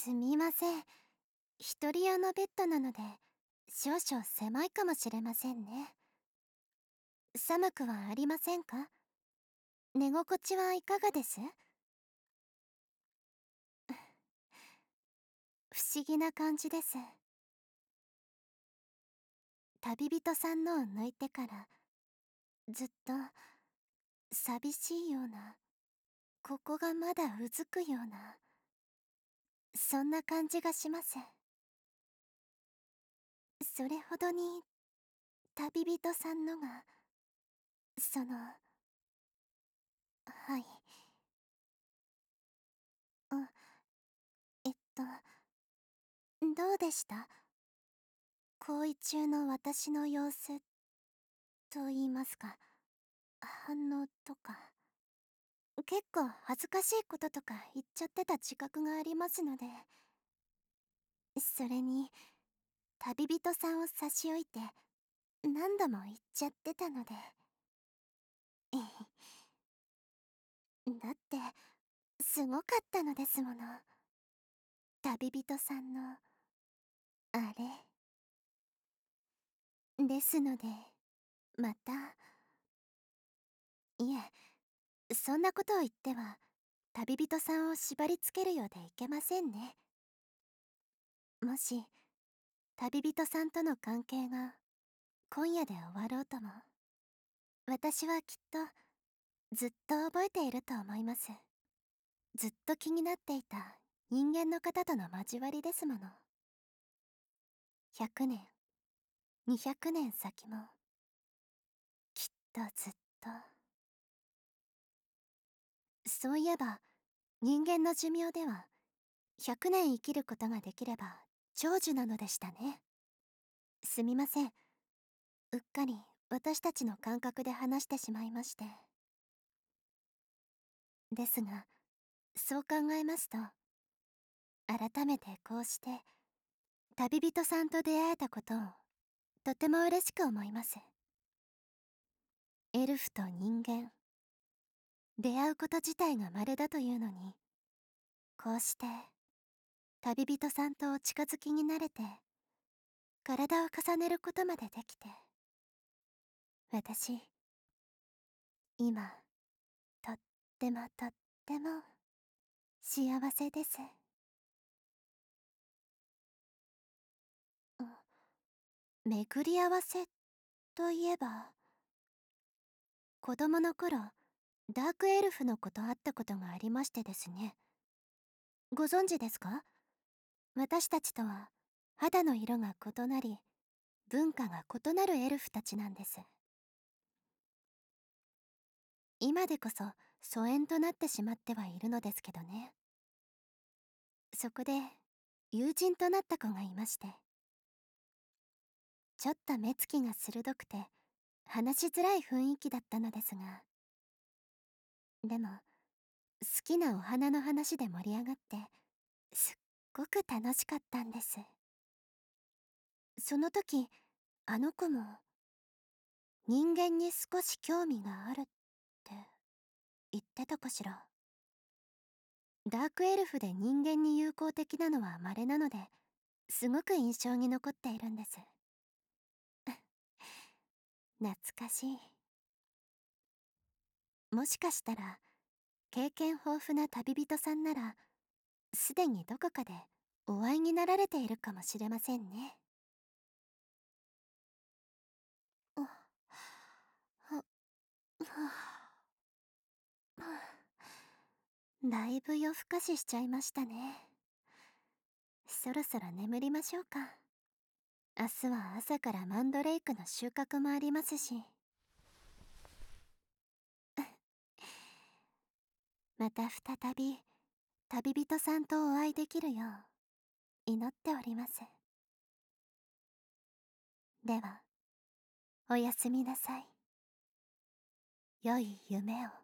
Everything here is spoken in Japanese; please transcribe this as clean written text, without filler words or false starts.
すみません。一人用のベッドなので、少々狭いかもしれませんね。寒くはありませんか？寝心地はいかがです？不思議な感じです。旅人さんのを抜いてから、ずっと、寂しいような、ここがまだうずくような、そんな感じがします。それほどに、旅人さんのが、はい。あ、どうでした？行為中の私の様子と言いますか、反応とか。結構恥ずかしいこととか言っちゃってた自覚がありますので。それに、旅人さんを差し置いて、何度も言っちゃってたので。だって、すごかったのですもの。旅人さんの、あれ。ですので、また。いえ、そんなことを言っては、旅人さんを縛り付けるようでいけませんね。もし、旅人さんとの関係が、今夜で終わろうとも、私はきっと、ずっと覚えていると思います。ずっと気になっていた人間の方との交わりですもの。100年、200年先も、きっとずっと。そういえば、人間の寿命では、100年生きることができれば、長寿なのでしたね。すみません。うっかり私たちの感覚で話してしまいまして。ですが、そう考えますと、改めてこうして、旅人さんと出会えたことを、とても嬉しく思います。エルフと人間、出会うこと自体が稀だというのに、こうして、旅人さんとお近づきになれて、体を重ねることまでできて、私、今、とってもとっても、幸せです。巡り合わせといえば、子供の頃、ダークエルフの子と会ったことがありましてですね。ご存知ですか？私たちとは肌の色が異なり、文化が異なるエルフたちなんです。今でこそ疎遠となってしまってはいるのですけどね。そこで友人となった子がいまして、ちょっと目つきが鋭くて話しづらい雰囲気だったのですが、でも好きなお花の話で盛り上がって、すっごく楽しかったんです。その時、あの子も人間に少し興味があるって言ってたかしら。ダークエルフで人間に友好的なのは稀なので、すごく印象に残っているんです。懐かしい。もしかしたら、経験豊富な旅人さんなら、すでにどこかでお会いになられているかもしれませんね。あ、は、だいぶ夜更かししちゃいましたね。そろそろ眠りましょうか。明日は朝からマンドレイクの収穫もありますし。また再び旅人さんとお会いできるよう祈っております。では、おやすみなさい。良い夢を。